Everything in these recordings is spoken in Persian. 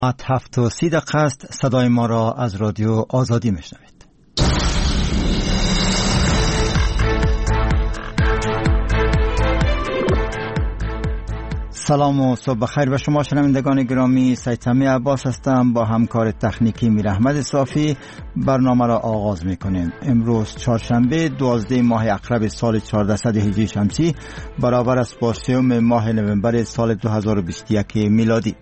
7:30 است. صدای ما را از رادیو آزادی میشنوید. سلام و صبح بخیر به شما شنوندگان گرامی. سیدسمی عباس هستم. با همکار تکنیکی میراحمد صافی برنامه را آغاز میکنیم. امروز چهارشنبه 12 ماه اقرب سال 1400 هجری شمسی برابر است با 3 ماه نوامبر سال 2021 میلادی.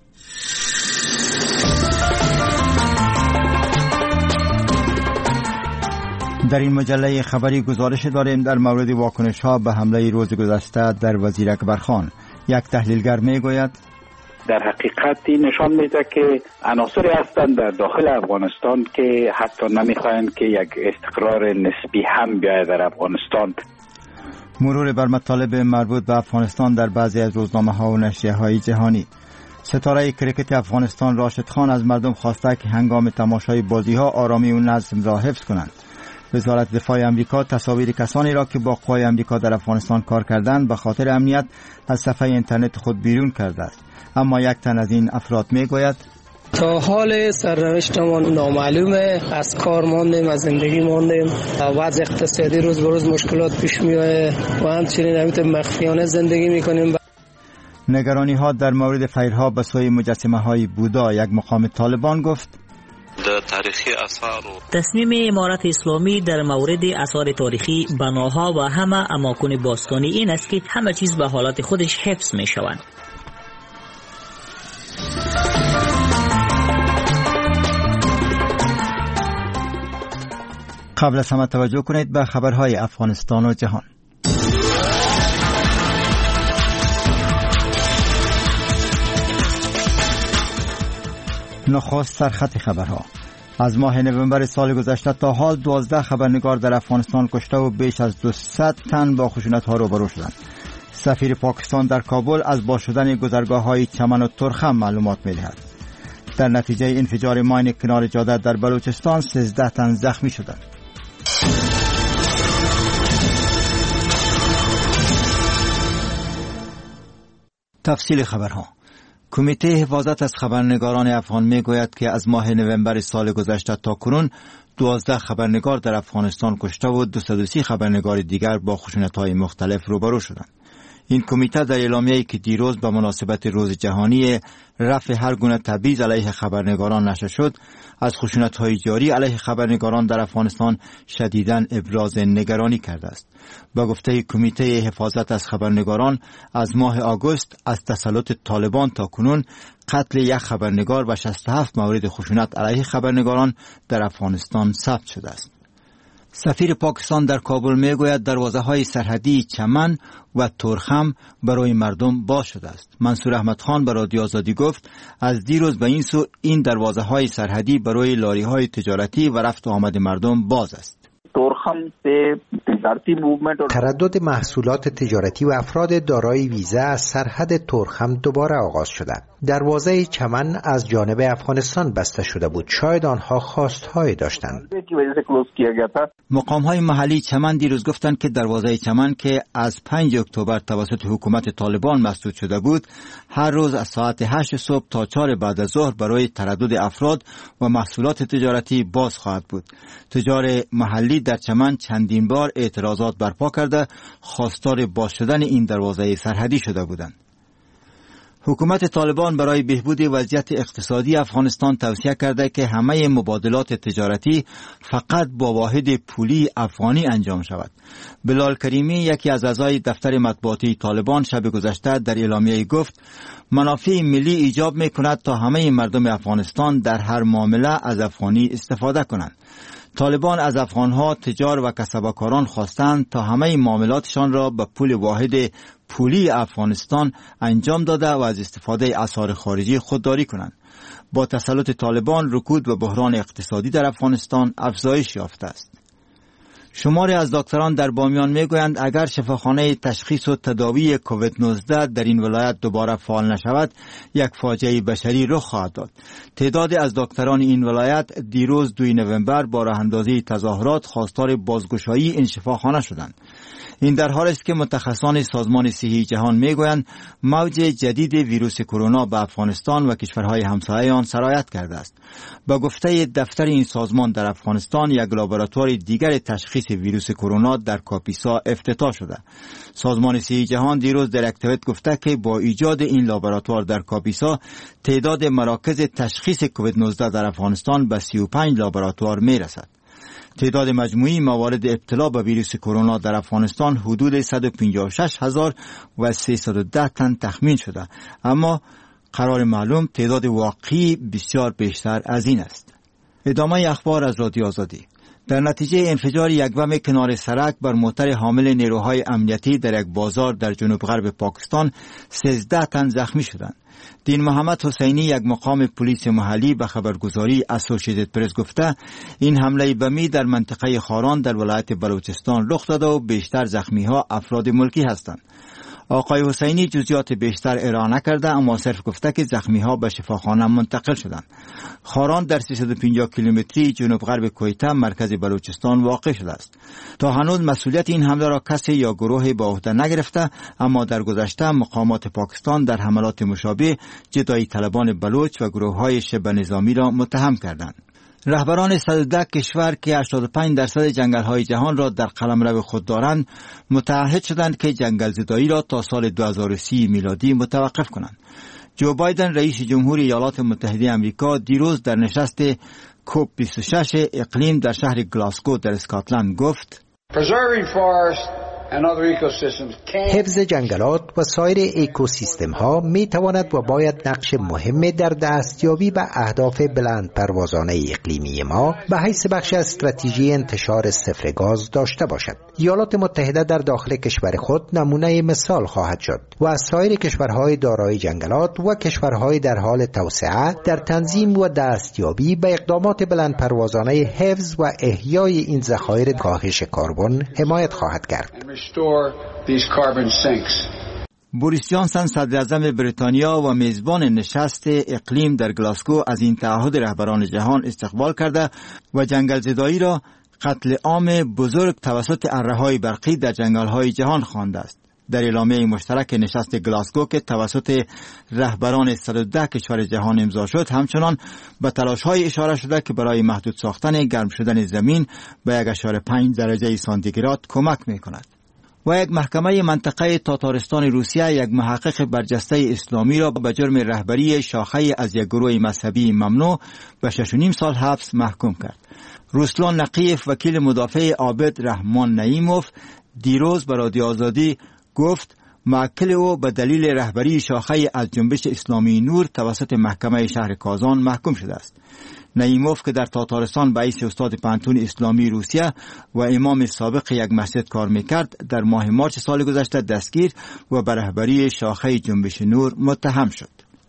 در این مجله خبری گزارش داریم در مورد واکنش ها به حمله روز گذشته در وزیر اکبرخان. یک تحلیلگر میگوید در حقیقت این نشان میده که عناصری هستند در داخل افغانستان که حتی نمیخواهند که یک استقرار نسبی هم بیاید در افغانستان. مرور بر مطالب مربوط به افغانستان در بعضی از روزنامه ها و نشریه های جهانی. ستاره کرکت افغانستان راشد خان از مردم خواسته که هنگام تماشای بازی ها آرامی و نظم را حفظ کنند. وزارت دفاع امریکا تصاویر کسانی را که با قوای امریکا در افغانستان کار کردند به خاطر امنیت از صفحه اینترنت خود بیرون کرده است. اما یک تن از این افراد میگوید تا حال سرنوشتمان نامعلومه، از کار ماندیم، از زندگی ماندیم، وضع اقتصادی روز به روز مشکلات پیش میاد و همچنین همینطور مخفیانه زندگی میکنیم. نگرانی ها در مورد فیرها به سوی مجسمه های بودا. یک مقام طالبان گفت تاریخی آثار تصمیم امارت اسلامی در مورد آثار تاریخی، بناها و همه اماکن باستانی این است که همه چیز به حالت خودش حفظ می شوند. قبل از همه توجه کنید به خبرهای افغانستان و جهان. نخست سرخط خبرها. از ماه نوامبر سال گذشته تا حال 12 خبرنگار در افغانستان کشته و بیش از 200 تن با خشونت‌ها روبرو شدند. سفیر پاکستان در کابل از باز شدن گذرگاه‌های چمن و ترخم معلومات می‌دهد. در نتیجه انفجار ماین کنار جاده در بلوچستان 13 تن زخمی شدند. تفصیل خبرها. کمیته حفاظت از خبرنگاران افغان میگوید که از ماه نوامبر سال گذشته تا کنون 12 خبرنگار در افغانستان کشته و 230 خبرنگار دیگر با خشونت‌های مختلف روبرو شدند. این کمیته در اعلامیه‌ای که دیروز به مناسبت روز جهانی رفع هر گونه تبعیض علیه خبرنگاران نشر شد، از خشونت‌های جاری علیه خبرنگاران در افغانستان شدیداً ابراز نگرانی کرده است. با گفته کمیته حفاظت از خبرنگاران، از ماه آگوست از تسلط طالبان تا کنون قتل یک خبرنگار و 67 مورد خشونت علیه خبرنگاران در افغانستان ثبت شده است. سفیر پاکستان در کابل میگوید دروازه‌های سرحدی چمن و ترخم برای مردم باز شده است. منصور احمد خان به رادیو آزادی گفت از دیروز به این سو این دروازه‌های سرحدی برای لاری‌های تجارتی و رفت و آمد مردم باز است. تردد محصولات تجارتی و افراد دارای ویزا از سرحد ترخم دوباره آغاز شده. دروازه چمن از جانب افغانستان بسته شده بود. شاید آنها خواستهایی داشتند. مقام‌های محلی چمن دیروز گفتند که دروازه چمن که از 5 اکتبر توسط حکومت طالبان مسدود شده بود، هر روز از ساعت 8 صبح تا 4 بعد از ظهر برای تردد افراد و محصولات تجارتی باز خواهد بود. تجار محلی در چمن چندین بار اعتراضات برپا کرده خواستار باز شدن این دروازه سرحدی شده بودند. حکومت طالبان برای بهبود وضعیت اقتصادی افغانستان توصیه کرده که همه مبادلات تجارتی فقط با واحد پولی افغانی انجام شود. بلال کریمی، یکی از اعضای دفتر مطبوعاتی طالبان، شب گذشته در اعلامیه گفت منافع ملی ایجاب می‌کند تا همه مردم افغانستان در هر معامله از افغانی استفاده کنند. طالبان از افغانها تجار و کسبکاران خواستند تا همه معاملاتشان را به پول واحد پولی افغانستان انجام داده و از استفاده اسعار خارجی خودداری کنند. با تسلط طالبان رکود و بحران اقتصادی در افغانستان افزایش یافته است. شماری از دکتران در بامیان میگویند اگر شفاخانه تشخیص و تداوی کووید 19 در این ولایت دوباره فعال نشود، یک فاجعه بشری رخ خواهد داد. تعدادی از دکتران این ولایت دیروز 2 نوامبر با راه اندازی تظاهرات خواستار بازگشایی این شفاخانه شدند. این در حالی است که متخصصان سازمان صحی جهان میگویند موج جدید ویروس کرونا به افغانستان و کشورهای همسایه آن سرایت کرده است. با گفته دفتر این سازمان در افغانستان، یک لابراتوار دیگر تشخیص ویروس کرونا در کاپیسا افتتاح شده. سازمان صحی جهان دیروز در یک توییت گفته که با ایجاد این لابراتوار در کاپیسا، تعداد مراکز تشخیص کووید 19 در افغانستان به 35 لابراتوار میرسد. تعداد مجموعی موارد ابتلا به ویروس کرونا در افغانستان حدود 156,310 تن تخمین شده، اما قرار معلوم تعداد واقعی بسیار بیشتر از این است. ادامه اخبار از رادیو آزادی. در نتیجه انفجار یک بم کنار سرک بر موتر حامل نیروهای امنیتی در یک بازار در جنوب غرب پاکستان 13 تن زخمی شدند. دین محمد حسینی، یک مقام پلیس محلی، به خبرگزاری اسوسییتد پرس گفته این حمله بمی در منطقه خاران در ولایت بلوچستان رخ داده و بیشتر زخمی ها افراد ملکی هستند. آقای حسینی جزئیات بیشتر ارائه نکرده، اما صرف گفته که زخمی ها به شفاخانه منتقل شدند. خاران در 350 کیلومتری جنوب غرب کویته مرکز بلوچستان واقع شده است. تا هنوز مسئولیت این حمله را کسی یا گروهی به عهده نگرفته، اما در گذشته مقامات پاکستان در حملات مشابه جدایی طلبان بلوچ و گروه های شبه نظامی را متهم کردند. رهبران 110 کشور که 85% جنگل‌های جهان را در قلمرو خود دارند، متعهد شدند که جنگل زدایی را تا سال 2030 میلادی متوقف کنند. جو بایدن رئیس جمهوری ایالات متحده آمریکا دیروز در نشست کوپ 26 اقلیم در شهر گلاسگو در اسکاتلند گفت: حفظ جنگلات و سایر اکوسیستم ها می تواند و باید نقش مهمی در دستیابی به اهداف بلند پروازانه اقلیمی ما به حیث بخش از استراتژی انتشار صفر گاز داشته باشد. ایالات متحده در داخل کشور خود نمونه مثال خواهد شد و از سایر کشورهای دارای جنگلات و کشورهای در حال توسعه در تنظیم و دستیابی به اقدامات بلند پروازانه حفظ و احیای این ذخایر کاهش کربن حمایت خواهد کرد. بوریس جانسن صدر اعظم بریتانیا و میزبان نشست اقلیم در گلاسگو از این تعهد رهبران جهان استقبال کرده و جنگل زدایی را قتل عام بزرگ توسط اره‌های برقی در جنگل‌های جهان خوانده است. در اعلامیه مشترک نشست گلاسگو که توسط رهبران 110 کشور جهان امضا شد، همچنان به تلاش‌های اشاره شده که برای محدود ساختن گرم شدن زمین به 1.5 درجه سانتیگراد کمک می‌کند. و یک محکمه منطقه تاتارستان روسیه یک محقق برجسته اسلامی را به جرم رهبری شاخه از یک گروه مذهبی ممنوع به 6.5 سال حبس محکوم کرد. روسلان نقیف، وکیل مدافع عابد رحمان نعیموف، دیروز به رادیو آزادی گفت موکل او به دلیل رهبری شاخه از جنبش اسلامی نور توسط محکمه شهر کازان محکوم شده است. نعیموف که در تاتارستان به حیث استاد پانتون اسلامی روسیه و امام سابق یک مسجد کار میکرد، در ماه مارس سال گذشته دستگیر و به رهبری شاخه جنبش نور متهم شد.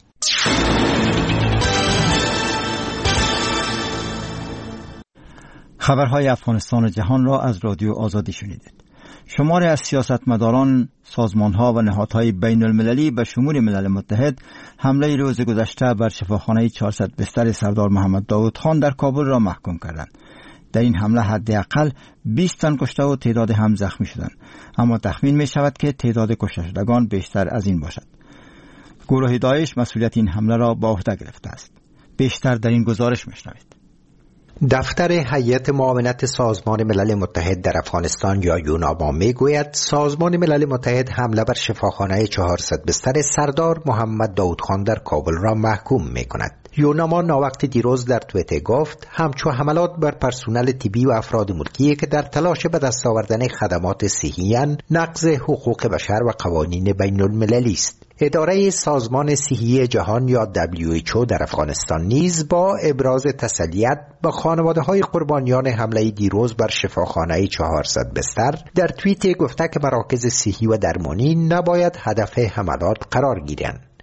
خبرهای افغانستان و جهان را از رادیو آزادی شنیدید. شماری از سیاستمداران، سازمانها و نهادهای بین المللی به شمول ملل متحد حمله روز گذشته بر شفاخانه 400 بستر سردار محمد داود خان در کابل را محکوم کردند. در این حمله حداقل 20 تن کشته و تعداد هم زخمی شدند، اما تخمین می شود که تعداد کشته شدگان بیشتر از این باشد. گروه داعش مسئولیت این حمله را به عهده گرفته است. بیشتر در این گزارش می‌شنوید. دفتر هیئت معاونت سازمان ملل متحد در افغانستان یا یوناما میگوید سازمان ملل متحد حمله بر شفاخانه 400 بستر سردار محمد داود خان در کابل را محکوم میکند. یوناما ناوقت دیروز در توییتر گفت همچو حملات بر پرسنل طبی و افراد ملکی که در تلاش به دست آوردن خدمات صحی نقض حقوق بشر و قوانین بین المللی است. اداره سازمان صحی جهان یا WHO در افغانستان نیز با ابراز تسلیت به خانواده‌های قربانیان حمله دیروز بر شفاخانه 400 بستر در توییت گفته که مراکز صحی و درمانی نباید هدف حملات قرار گیرند.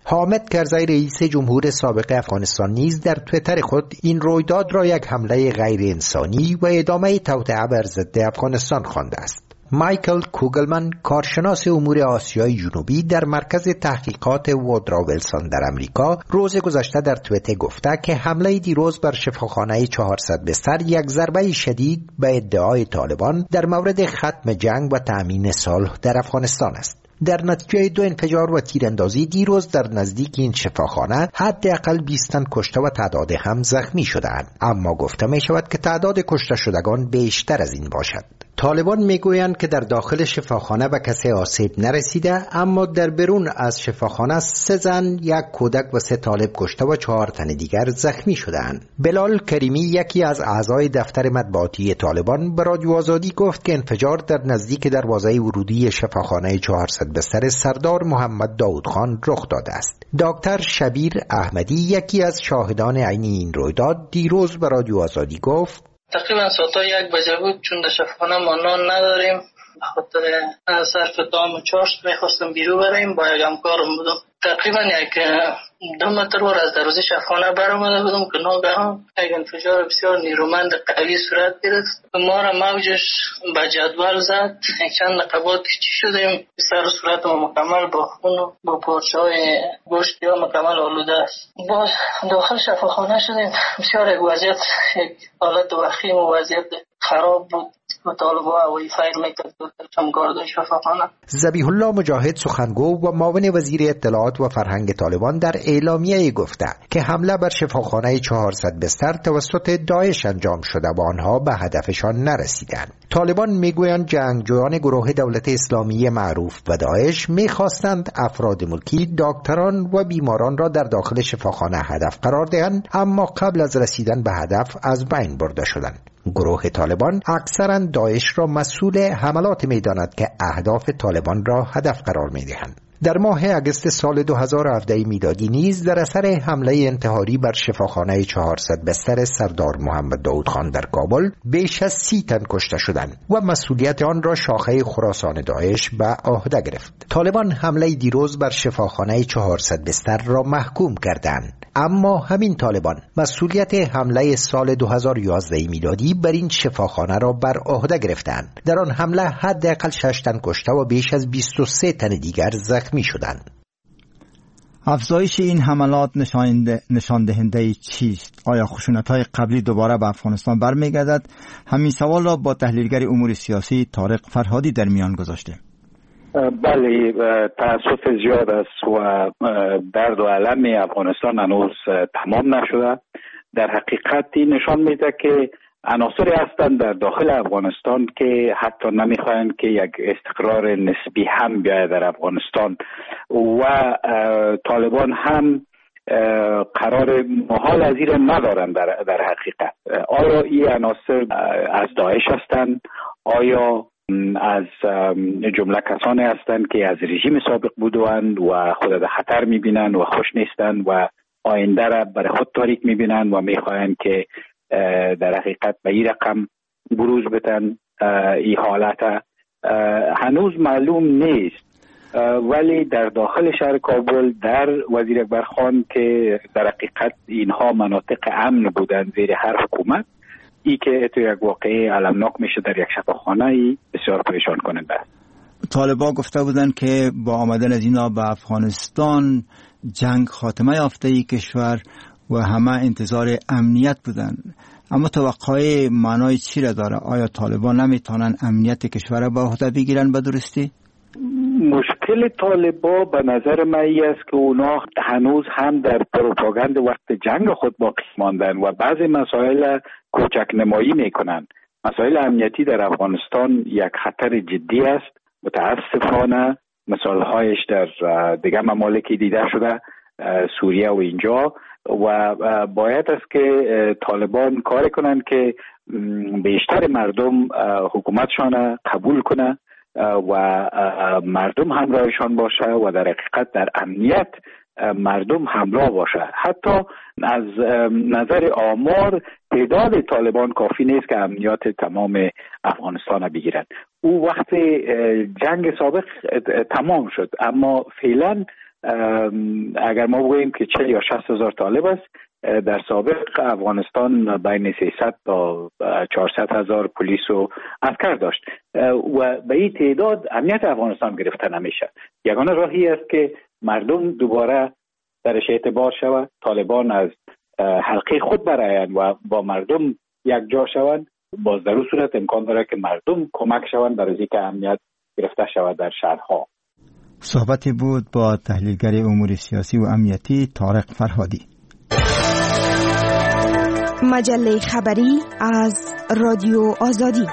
حامد کرزی رئیس جمهور سابق افغانستان نیز در توییتر خود این رویداد را یک حمله غیر انسانی و ادامه توطئه بر ضد افغانستان خوانده است. مایکل کوگلمن، کارشناس امور آسیای جنوبی در مرکز تحقیقات وودرا ویلسون در امریکا، روز گذشته در توییتر گفته که حمله دیروز بر شفاخانه 400 بستر یک ضربه شدید به ادعای طالبان در مورد ختم جنگ و تأمین صلح در افغانستان است. در نتیجه 2 انفجار و تیراندازی دیروز در نزدیک این شفاخانه حداقل 20 تن کشته و تعداد هم زخمی شدند، اما گفته می شود که تعداد کشته شدگان بیشتر از این باشد. طالبان میگویند که در داخل شفاخانه به کسی آسیب نرسیده، اما در برون از شفاخانه 3 زن، 1 کودک و 3 طالب کشته و 4 تن دیگر زخمی شدند. بلال کریمی، یکی از اعضای دفتر مطبوعاتی طالبان، به رادیو آزادی گفت که انفجار در نزدیک دروازه ورودی شفاخانه 400 بستر سردار محمد داود خان رخ داده است. دکتر شبیر احمدی، یکی از شاهدان عینی این رویداد، دیروز به رادیو آزادی گفت تقریبا ساعت 1 بجه بود، چون در شفاخانه ما نان نداریم، خاطر صرف طعام و چاشت میخواستم بیرون بریم، با یک همکارم بودم. تقریبا 2 متر ور از دروازه شفاخانه برآمده بودم که ناگهان یک انفجار بسیار نیرومند قوی صورت گرفت. ما را موجش به جدول زد. چند دقیقه چی شدیم، سر و صورت ما مکمل با خون و با پارچه‌های گوشت یا مکمل آلوده است. باز داخل شفاخانه شدیم. بسیار یک وضعیت، یک حالت وخیم و وضعیت خراب بود. ذبیح الله مجاهد، سخنگو و معاون وزیر اطلاعات و فرهنگ طالبان، در اعلامیه گفته که حمله بر شفاخانه 400 بستر توسط داعش انجام شده و آنها به هدفشان نرسیدند. طالبان میگویند جنگجویان گروه دولت اسلامی معروف به داعش میخواستند افراد ملکی، دکتران و بیماران را در داخل شفاخانه هدف قرار دهند، اما قبل از رسیدن به هدف از بین برده شدند. گروه طالبان اکثرا داعش را مسئول حملات می‌داند که اهداف طالبان را هدف قرار می‌دهند. در ماه اگست سال 2017 میلادی نیز در اثر حمله انتحاری بر شفاخانه 400 بستر سردار محمد داود خان در کابل بیش از 30 تن کشته شدند و مسئولیت آن را شاخه خراسان داعش به عهده گرفت. طالبان حمله دیروز بر شفاخانه 400 بستر را محکوم کردند، اما همین طالبان مسئولیت حمله سال 2011 میلادی بر این شفاخانه را بر عهده گرفتند. در آن حمله حداقل 6 تن کشته و بیش از 23 تن دیگر زخمی شدند. افزایش این حملات نشان دهنده چیست؟ آیا خشونت‌های قبلی دوباره به افغانستان برمیگردد؟ همین سوال را با تحلیلگر امور سیاسی طارق فرهادی در میان گذاشته. بله، تأسف زیاد است و درد و علم افغانستان هنوز تمام نشده. در حقیقت این نشان میده که عناصری هستند در داخل افغانستان که حتی نمیخواهند که یک استقرار نسبی هم بیاید در افغانستان و طالبان هم قرار محال از این ندارند. در حقیقت آیا این عناصر از داعش هستند؟ آیا از جمله کسانی هستند که از رژیم سابق بودند و خود در خطر میبینند و خوش نیستند و آینده را برای خود تاریک میبینند و میخواهند که در حقیقت به این رقم بروز بتن؟ این حالت هنوز معلوم نیست، ولی در داخل شهر کابل در وزیر اکبر خان که در حقیقت اینها مناطق امن بودند زیر هر حکومت، ای که تو یک واقعه علمناک میشه در یک شفاخانه بسیار پریشان کننده است. طالبان گفته بودند که با آمدن از اینا به افغانستان جنگ خاتمه یافته ای کشور و همه انتظار امنیت بودند، اما توقع معنای چی را داره؟ آیا طالبان نمیتونن امنیت کشور را به عهده بگیرن به درستی؟ مشکل طالبان به نظر من است که اونا هنوز هم در پروپاگاند وقت جنگ خود باقی ماندن و بعضی مسائل کوچک نمایی میکنن. مسائل امنیتی در افغانستان یک خطر جدی است. متاسفانه مثالهایش در دیگه ممالکی دیده شده، سوریه و اینجا، و باید است که طالبان کار کنند که بیشتر مردم حکومتشان قبول کنه و مردم همراهشان باشه و در حقیقت در امنیت مردم همراه باشه. حتی از نظر آمار تعداد طالبان کافی نیست که امنیت تمام افغانستان بگیرند. او وقت جنگ سابق تمام شد، اما فعلا اگر ما بگوییم که 40 یا 60 هزار طالب است، در سابق افغانستان بین 300 تا 400 هزار پلیس و عسکر داشت و به این تعداد امنیت افغانستان گرفته نمیشه. یگانه راهی است که مردم دوباره درش اعتبار شود، طالبان از حلقه خود برآیند و با مردم یک جا شوند. باز در اون صورت امکان داره که مردم کمک شوند در اینکه امنیت گرفته شود در شهرها. صحبتی بود با تحلیلگر امور سیاسی و امنیتی طارق فرهادی. مجله خبری از رادیو آزادی.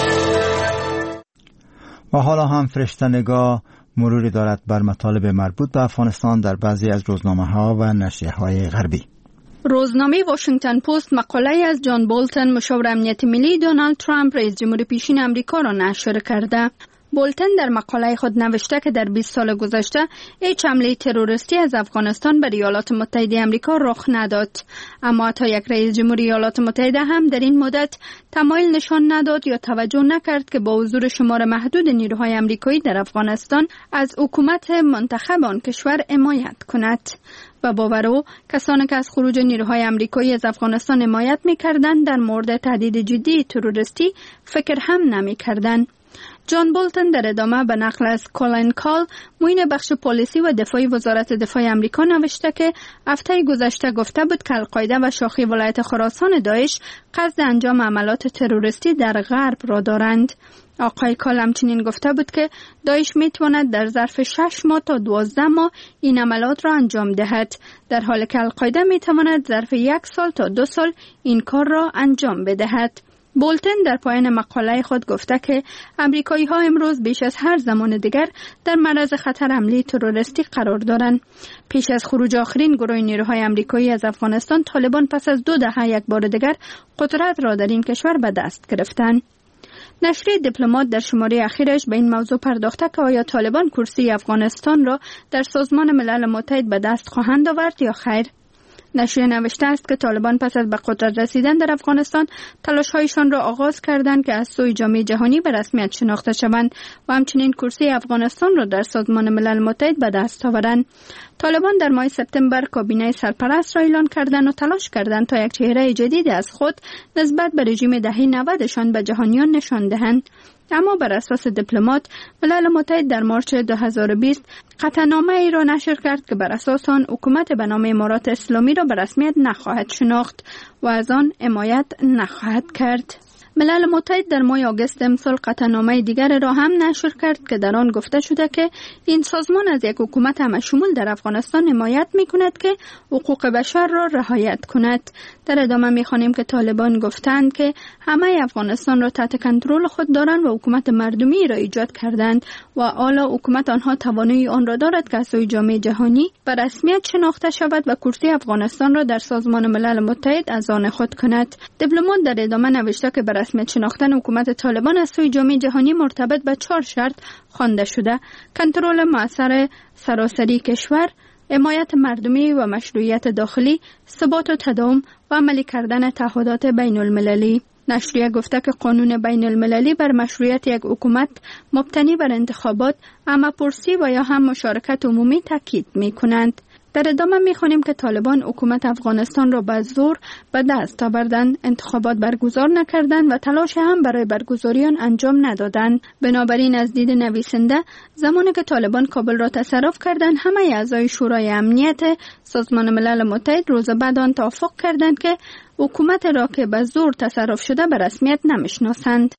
و حالا هم فرشته‌نگاه مروری دارد بر مطالب مربوط به افغانستان در بعضی از روزنامه‌ها و نشریه‌های غربی. روزنامه واشنگتن پست مقاله از جان بولتن مشاور امنیت ملی دونالد ترامپ رئیس جمهور پیشین آمریکا را نشر کرده. بولتن در مقاله خود نوشته که در 20 سال گذشته هیچ حمله تروریستی از افغانستان به ایالات متحده آمریکا رخ نداد، اما حتی یک رئیس جمهور ایالات متحده هم در این مدت تمایل نشان نداد یا توجه نکرد که با حضور شمار محدود نیروهای آمریکایی در افغانستان از حکومت منتخب آن کشور حمایت کند. و باور او کسانی که از خروج نیروهای آمریکایی از افغانستان حمایت می‌کردند در مورد تهدید جدی تروریستی فکر هم نمی‌کردند. جان بولتن در ادامه به نقل از کولین کال معین بخش پلیسی و دفاعی وزارت دفاع آمریکا نوشته که هفته گذشته گفته بود که القاعده و شاخه ولایت خراسان داعش قصد انجام عملات تروریستی در غرب را دارند. آقای کال همچنین گفته بود که داعش میتواند در ظرف 6 ماه تا 12 ماه این عملات را انجام دهد، در حالی که القاعده میتواند ظرف 1 سال تا 2 سال این کار را انجام بدهد. بولتن در پایان مقاله خود گفته که امریکایی ها امروز بیش از هر زمان دیگر در معرض خطر حمله تروریستی قرار دارند. پیش از خروج آخرین گروه نیروهای امریکایی از افغانستان، طالبان پس از 2 دهه یک بار دیگر قدرت را در این کشور به دست گرفتند. نشریه دیپلمات در شماره اخیرش به این موضوع پرداخته که آیا طالبان کرسی افغانستان را در سازمان ملل متحد به دست خواهند آورد یا خیر. نشریه نوشته است که طالبان پس از به قدرت رسیدن در افغانستان تلاش‌هایشان را آغاز کردند که از سوی جامعه جهانی به رسمیت شناخته شوند و همچنین کرسی افغانستان را در سازمان ملل متحد به دست آورند. طالبان در ماه سپتامبر کابینه سرپرست را اعلان کردند و تلاش کردند تا یک چهره جدید از خود نسبت به رژیم دهه 90شان به جهانیان نشان دهند. اما بر اساس دیپلمات، ملل متحد در مارچ 2020 قطعنامه ای را نشر کرد که بر اساس آن حکومت به نام امارات اسلامی را به رسمیت نخواهد شناخت و از آن حمایت نخواهد کرد. ملل متحد در ماه آگوست امسال قطعنامه دیگر را هم نشر کرد که در آن گفته شده که این سازمان از یک حکومت همشمول در افغانستان حمایت می‌کند که حقوق بشر را رعایت کند. در ادامه می‌خوانیم که طالبان گفتند که همه افغانستان را تحت کنترل خود دارند و حکومت مردمی را ایجاد کردند و حالا حکومت آنها توانایی آن را دارد که از سوی جامعه جهانی به رسمیت شناخته شود و کرسی افغانستان را در سازمان ملل متحد از آن خود کند. دیپلمات در ادامه نوشته که به رسمیت شناختن حکومت طالبان از سوی جامعه جهانی مرتبط به 4 شرط خوانده شده: کنترل مؤثر سراسری کشور، حمایت مردمی و مشروعیت داخلی، ثبات و تداوم و عملی کردن تعهدات بین المللی. نشریه گفته که قانون بین المللی بر مشروعیت یک حکومت مبتنی بر انتخابات، همه‌پرسی و یا هم مشارکت عمومی تاکید می‌کنند. در ادامه می‌خوانیم که طالبان حکومت افغانستان را به زور به دست آوردند، انتخابات برگزار نکردند و تلاش هم برای برگزاری آن انجام ندادند. بنابراین از دید نویسنده، زمانی که طالبان کابل را تصرف کردند، همه اعضای شورای امنیت سازمان ملل متحد روز بعد آن توافق کردند که حکومت را که به زور تصرف شده به رسمیت نمی‌شناسند.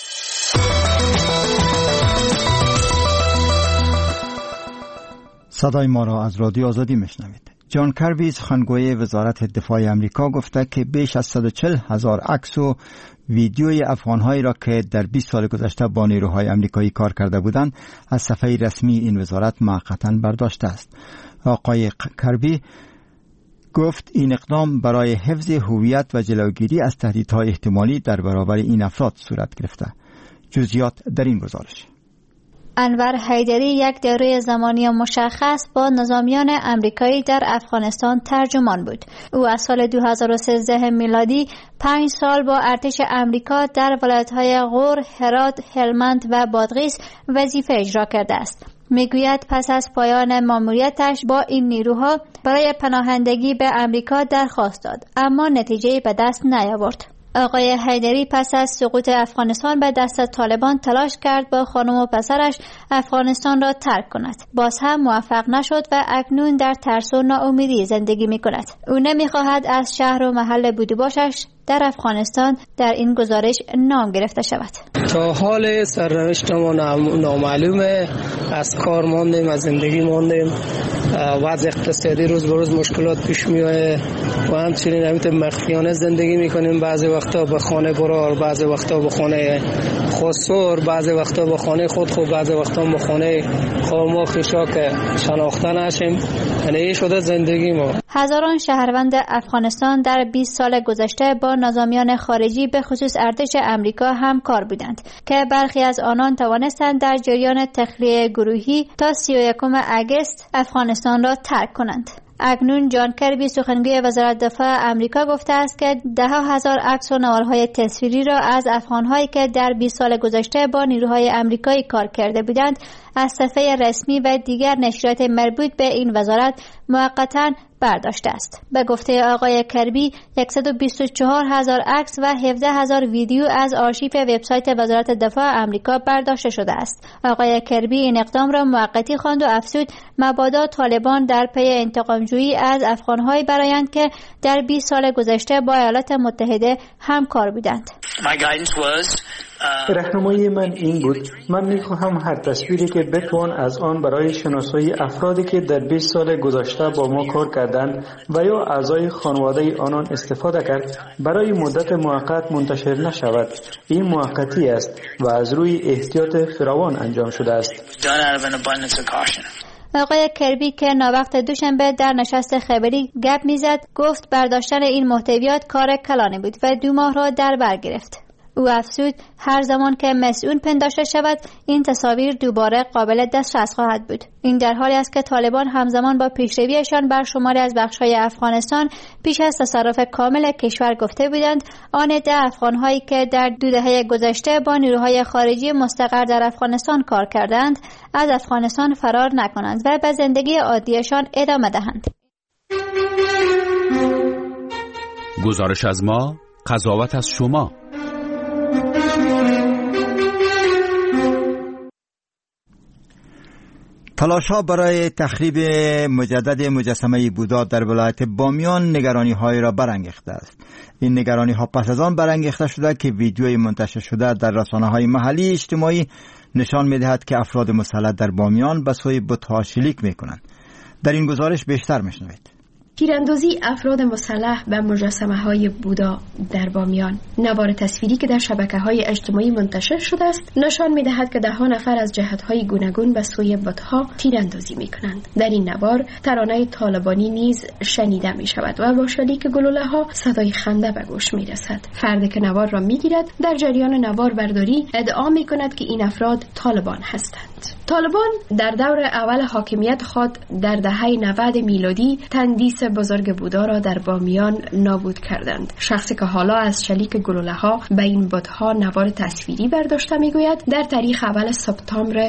صدای ما را از رادیو آزادی میشنوید. جان کربی سخنگوی وزارت دفاع آمریکا گفته که بیش از 140,000 عکس و ویدیوی افغان‌هایی را که در 20 سال گذشته با نیروهای آمریکایی کار کرده بودند از صفحه رسمی این وزارت موقتاً برداشته است. آقای کربی گفت این اقدام برای حفظ هویت و جلوگیری از تهدیدهای احتمالی در برابر این افراد صورت گرفته. جزئیات در این گزارش. انور حیدری یک دوره زمانی مشخص با نظامیان امریکایی در افغانستان ترجمان بود. او از سال 2013 میلادی 5 سال با ارتش امریکا در ولایت‌های غور، هرات، هلمند و بادغیس وظیفه اجرا کرده است. میگوید پس از پایان ماموریتش با این نیروها برای پناهندگی به امریکا درخواست داد، اما نتیجه‌ای به دست نیاورد. آقای حیدری پس از سقوط افغانستان به دست طالبان تلاش کرد با خانم و پسرش افغانستان را ترک کند. باز هم موفق نشد و اکنون در ترس و ناامیدی زندگی می کند. او نمی خواهد از شهر و محل بودباشش در افغانستان در این گزارش نام گرفته شود. تا حال سرنوشت ما نامعلومه. از کار ماندیم، از زندگی ماندیم. وضع اقتصادی روز به روز مشکلات پیش میاد و همچنین مخفیانه زندگی میکنیم. بعضی وقتا به خانه برار، بعضی وقتا به خانه خسور، بعضی وقتا به خانه خود خوب، بعضی وقتا به خانه خواما خیشا که شناخته نشیم. یعنی شده زندگی ما. هزاران شهروند افغانستان در 20 سال گذشته با نظامیان خارجی به خصوص ارتش امریکا همکار بودند که برخی از آنان توانستند در جریان تخلیه گروهی تا 31 اگست افغانستان را ترک کنند. اکنون جان کربی سخنگوی وزارت دفاع امریکا گفته است که ده‌ها هزار عکس و نوارهای تصویری را از افغان‌هایی که در 20 سال گذشته با نیروهای امریکایی کار کرده بودند از صفحه رسمی و دیگر نشریات مربوط به این وزارت موقتاً برداشته است. به گفته آقای کربی 124,000 عکس و 17,000 ویدیو از آرشیو وبسایت وزارت دفاع امریکا برداشته شده است. آقای کربی این اقدام را موقتی خواند و افزود مبادا طالبان در پی انتقام‌جویی از افغان‌هایی برآیند که در 20 سال گذشته با ایالات متحده همکار بودند. راهنمایی من این بود. من می‌خواهم هر تصویری که بتوان از آن برای شناسایی افرادی که در 20 سال گذشته با ما کار کردند و یا اعضای خانواده آنان استفاده کرد برای مدت موقت منتشر نشود. این موقتی است و از روی احتیاط فراوان انجام شده است. آقای کربی که ناوقت دوشنبه در نشست خبری گپ میزد گفت برداشتن این محتویات کار کلانی بود و 2 ماه را در بر گرفت. او افزود هر زمان که مسئول پنداشته شود این تصاویر دوباره قابل دسترس خواهد بود. این در حالی است که طالبان همزمان با پیشرویشان بر شماری از بخش‌های افغانستان پیش از تصرف کامل کشور گفته بودند آن عده افغان‌هایی که در 2 دهه گذشته با نیروهای خارجی مستقر در افغانستان کار کردند از افغانستان فرار نکنند و به زندگی عادیشان ادامه دهند. گزارش از ما، قضاوت از شما. تلاش‌ها برای تخریب مجدد مجسمه بودا در ولایت بامیان نگرانی‌های را برانگیخته است. این نگرانی‌ها پس از آن برانگیخته شده که ویدیوی منتشر شده در رسانه‌های محلی اجتماعی نشان می‌دهد که افراد مسلح در بامیان به سوی بت‌ها شلیک می‌کنند. در این گزارش بیشتر می‌شنوید. تیراندازی افراد مسلح به مجسمه‌های بودا در بامیان. نوار تصویری که در شبکه‌های اجتماعی منتشر شده است نشان می‌دهد که 10 نفر از جهت‌های گوناگون به سوی بت‌ها تیراندازی می‌کنند. در این نوار ترانه طالبانی نیز شنیده می‌شود و با شلیک گلوله‌ها صدای خنده به گوش می‌رسد. فردی که نوار را می‌گیرد در جریان نوار برداری ادعا می‌کند که این افراد طالبان هستند. طالبان در دور اول حاکمیت خود در دهه 90 میلادی تندیس بزرگ بودا را در بامیان نابود کردند. شخصی که حالا از شلیک گلوله‌ها به این بت‌ها نوار تصویری برداشته میگوید در تاریخ اول سپتامبر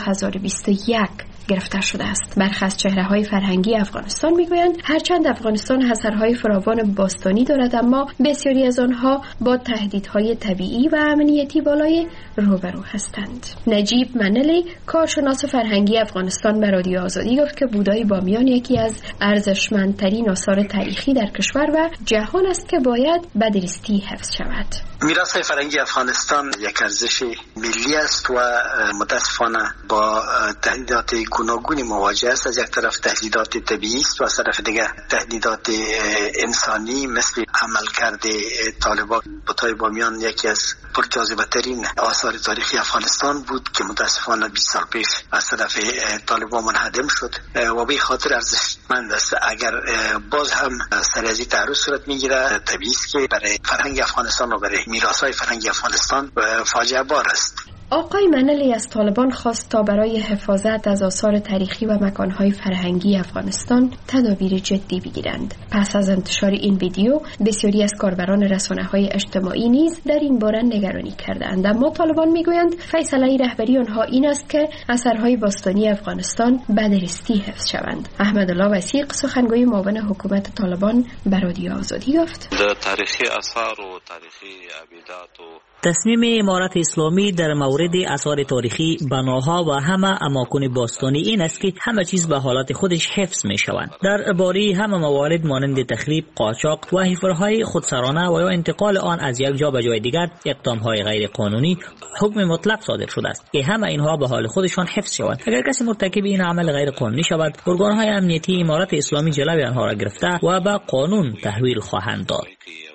2021 گرفتار شده است. برخی از چهره‌های فرهنگی افغانستان میگویند هرچند افغانستان اثرهای فراوان باستانی دارد اما بسیاری از آنها با تهدیدهای طبیعی و امنیتی بالای روبرو هستند. نجیب منلی کارشناس فرهنگی افغانستان به رادیو آزادی گفت که بودای بامیان یکی از ارزشمندترین آثار تاریخی در کشور و جهان است که باید به درستی حفظ شود. میراث فرهنگی افغانستان یک ارزش ملی است و متاسفانه با تهدیدات گوناگونی مواجه است. از یک طرف تهدیدات طبیعی است و از طرف دیگر تهدیدات انسانی مثل عملکرد طالبان. بت‌های بامیان یکی از پرجاذبه‌ترین آثار تاریخی افغانستان بود که متاسفانه 20 سال پیش از طرف طالبان منهدم شد و به خاطر ارزشمند است. اگر باز هم سر از این تعرض صورت میگیره طبیعی است که برای فرهنگ افغانستان و برای میراث‌های فرهنگی افغانستان فاجعه بار است. آقای منلی از طالبان خواست تا برای حفاظت از آثار تاریخی و مکانهای فرهنگی افغانستان تدابیر جدی بگیرند. پس از انتشار این ویدیو بسیاری از کاربران رسانه‌های اجتماعی نیز در این باره نگرانی کردند، اما طالبان میگویند فیصله رهبری آنها این است که اثرهای باستانی افغانستان بدرستی حفظ شوند. احمدالله وثیق سخنگوی معاون حکومت طالبان به رادیو آزادی گفت: تاریخی آثار و تاریخی عبیدات و تصمیم امارت اسلامی در مورد آثار تاریخی، بناها و همه اماکن باستانی این است که همه چیز به حالت خودش حفظ می شوند. در باره همه موارد مانند تخریب، قاچاق و حفرهای خودسرانه و یا انتقال آن از یک جا به جای دیگر، اقدامهای غیر قانونی، حکم مطلق صادر شده است که همه اینها به حال خودشان حفظ شوند. اگر کسی مرتکب این عمل غیر قانونی شود، ارگانهای امنیتی امارت اسلامی جلوی آنها را گرفته و به قانون تحویل خواهند داد.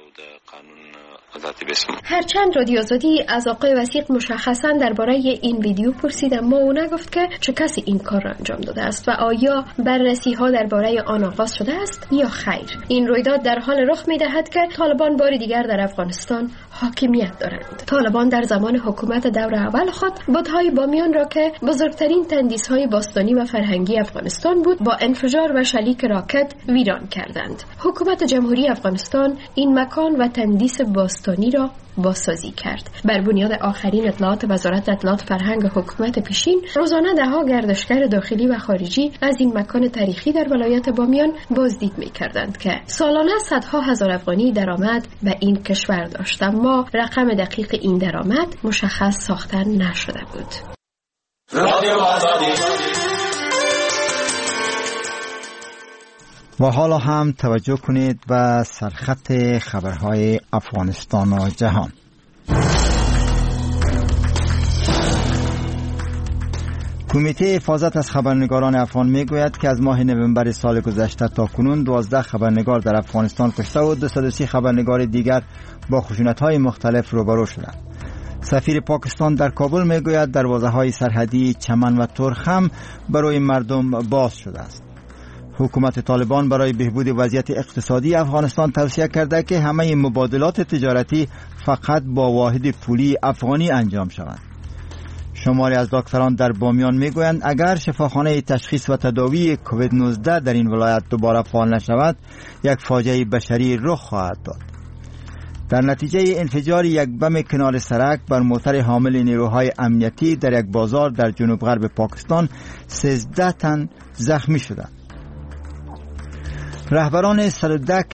هرچند رادیو آزادی از آقای وثیق مشخصا درباره این ویدیو پرسید، اما او نگفت که چه کسی این کار را انجام داده است و آیا بررسی ها درباره آن آغاز شده است یا خیر. این رویداد در حال رخ می دهد که طالبان بار دیگر در افغانستان حاکمیت دارند. طالبان در زمان حکومت دور اول خود بت‌های بامیان را که بزرگترین تندیس‌های باستانی و فرهنگی افغانستان بود، با انفجار و شلیک راکت ویران کردند. حکومت جمهوری افغانستان این مکان و تندیس باستانی را بازسازی کرد. بر بنیاد آخرین اطلاعات وزارت اطلاعات فرهنگ حکومت پیشین، روزانه دهها گردشگر داخلی و خارجی از این مکان تاریخی در ولایت بامیان بازدید می‌کردند که سالانه صدها هزار افغانی درآمد به این کشور داشت، اما رقم دقیق این درآمد مشخص ساخته نشده بود. و حالا هم توجه کنید به سرخط خبرهای افغانستان و جهان. کمیته حفاظت از خبرنگاران افغان میگوید که از ماه نوامبر سال گذشته تا کنون 12 خبرنگار در افغانستان کشته و 230 خبرنگار دیگر با خشونت‌های مختلف روبرو شدند. سفیر پاکستان در کابل میگوید دروازه‌های سرحدی چمن و ترخم برای مردم باز شده است. حکومت طالبان برای بهبود وضعیت اقتصادی افغانستان توصیه کرده که همه مبادلات تجارتی فقط با واحد پولی افغانی انجام شود. شماری از دکتران در بامیان میگویند اگر شفاخانه تشخیص و تداوی کووید 19 در این ولایت دوباره فعال نشود، یک فاجعه بشری رخ خواهد داد. در نتیجه انفجار یک بم کنار سرک بر موتر حامل نیروهای امنیتی در یک بازار در جنوب غرب پاکستان 13 تن زخمی شدند. رهبران 110